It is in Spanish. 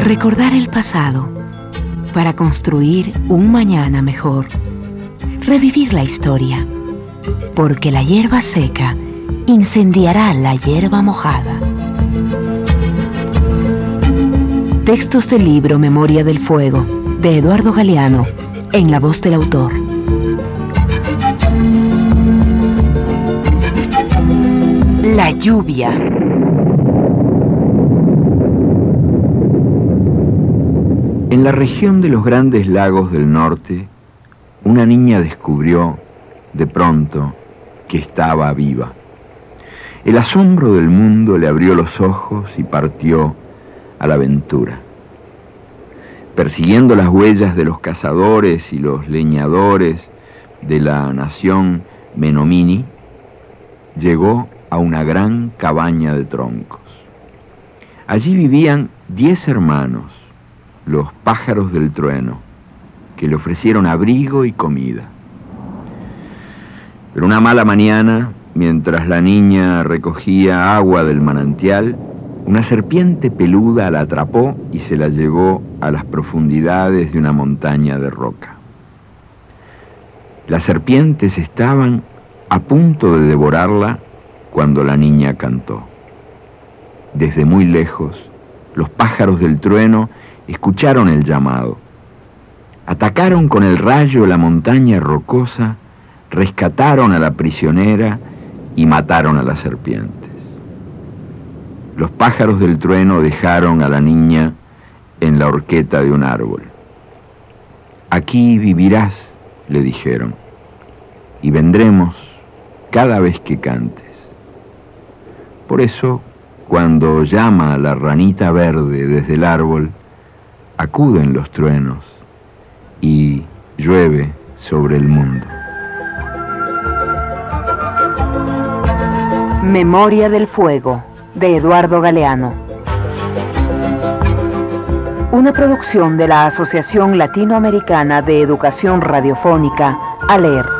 Recordar el pasado para construir un mañana mejor. Revivir la historia, porque la hierba seca incendiará la hierba mojada. Textos del libro Memoria del Fuego, de Eduardo Galeano, en la voz del autor. La lluvia. En la región de los Grandes Lagos del Norte, una niña descubrió, de pronto, que estaba viva. El asombro del mundo le abrió los ojos y partió a la aventura. Persiguiendo las huellas de los cazadores y los leñadores de la nación Menomini, llegó a una gran cabaña de troncos. Allí vivían 10 hermanos, los pájaros del trueno, que le ofrecieron abrigo y comida. Pero una mala mañana, mientras la niña recogía agua del manantial, una serpiente peluda la atrapó y se la llevó a las profundidades de una montaña de roca. Las serpientes estaban a punto de devorarla cuando la niña cantó. Desde muy lejos, los pájaros del trueno escucharon el llamado. Atacaron con el rayo la montaña rocosa, rescataron a la prisionera y mataron a las serpientes. Los pájaros del trueno dejaron a la niña en la horqueta de un árbol. Aquí vivirás, le dijeron, y vendremos cada vez que cantes. Por eso, cuando llama la ranita verde desde el árbol, acuden los truenos y llueve sobre el mundo. Memoria del Fuego, de Eduardo Galeano. Una producción de la Asociación Latinoamericana de Educación Radiofónica, ALER.